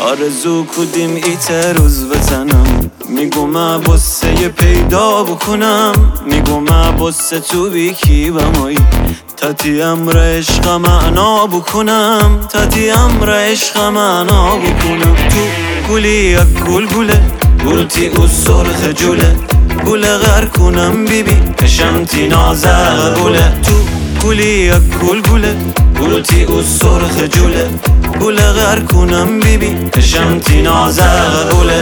آرزو کدیم ایت روز بزنم، میگم بسه پیدا بکنم، میگم بسه تو بیکی بمایی تاتی امر عشق معنا بکنم، تاتی امر عشق معنا بکنم. تو گلی یک گل گلتی او سرخ جوله، گله غر کنم بیبی کشمتی نازه گله. تو گلی یک گل گلتی او سرخ جوله، گله غر کنم بیبی کشمتی نازه گله.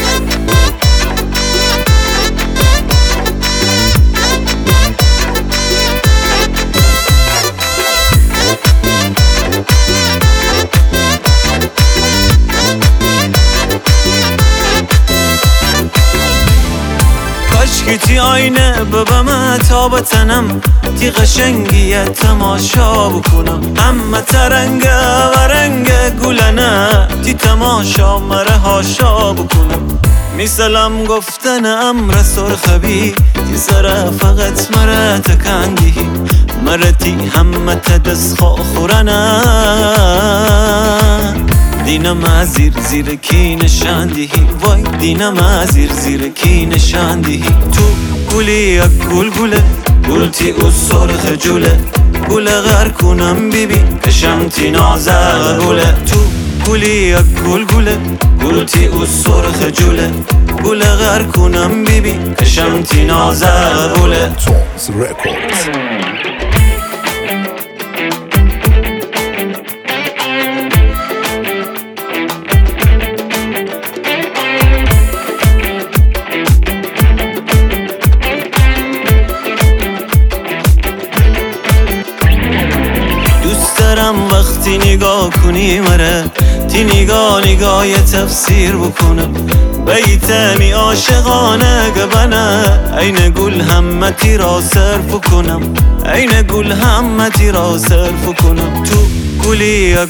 کاشکی تی آینه ببم تا بتنم، تی قشنگیه تماشا بکنم، همه ترنگه و رنگ گلنه تی تماشا مره هاشا بکنم. میسلم گفتن امر سرخبی تی سره فقط مره تکندی، مره تی همه تدس خورنه دینم زیر کی نشاندی، وای دینم زیر کی نشاندی. تو گلی یک گلتی او سرخ جوله، گله غر کنم بیبی کشمتی نازه گله. تو گلی یک گلتی او سرخ جوله، گله غر کنم بیبی کشمتی نازه گله. وقتی نگاه کنی مره تی نگاه تفسیر بکنم، بیتمی عاشقانه گبنه این گل همتی را صرف کنم، این گل همتی را صرف کنم. تو گلی یک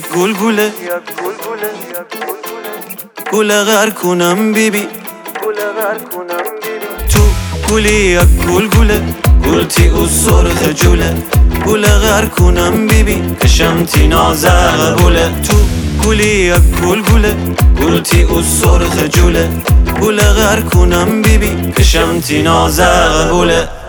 گله غر کنم بیبی، تو گلی یک گلتی او سرخ جوله، گله غر کنم بیبی کشمتی نازه گله. تو گلی یک گلتی او سرخ جوله، گله غر کنم بیبی کشمتی نازه گله.